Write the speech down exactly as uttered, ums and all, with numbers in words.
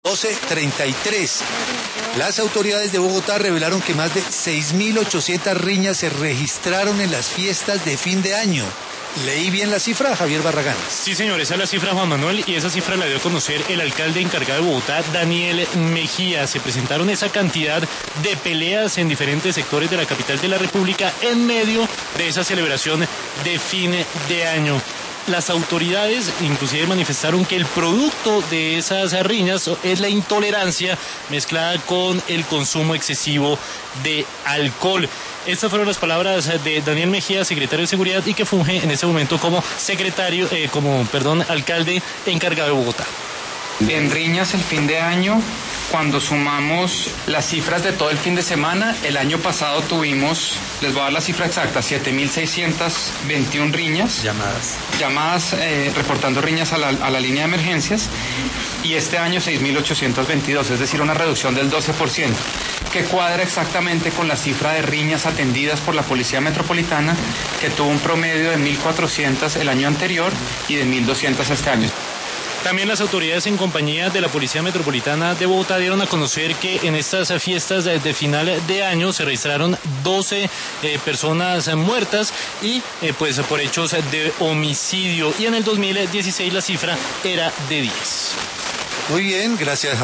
doce treinta y tres. Las autoridades de Bogotá revelaron que más de seis mil ochocientas riñas se registraron en las fiestas de fin de año. ¿Leí bien la cifra, Javier Barragán? Sí, señor, esa es la cifra, Juan Manuel, y esa cifra la dio a conocer el alcalde encargado de Bogotá, Daniel Mejía. Se presentaron esa cantidad de peleas en diferentes sectores de la capital de la República en medio de esa celebración de fin de año. Las autoridades inclusive manifestaron que el producto de esas riñas es la intolerancia mezclada con el consumo excesivo de alcohol. Estas fueron las palabras de Daniel Mejía, secretario de Seguridad, y que funge en ese momento como secretario, eh, como, perdón, alcalde encargado de Bogotá. En riñas el fin de año, cuando sumamos las cifras de todo el fin de semana, el año pasado tuvimos, les voy a dar la cifra exacta, siete mil seiscientas veintiuna riñas. Llamadas. Llamadas, eh, reportando riñas a la, a la línea de emergencias, y este año seis mil ochocientos veintidós, es decir, una reducción del doce por ciento, que cuadra exactamente con la cifra de riñas atendidas por la Policía Metropolitana, que tuvo un promedio de mil cuatrocientas el año anterior y de mil doscientas este año. También las autoridades en compañía de la Policía Metropolitana de Bogotá dieron a conocer que en estas fiestas de, de final de año se registraron doce eh, personas muertas y eh, pues por hechos de homicidio, y en el dos mil dieciséis la cifra era de diez. Muy bien, gracias.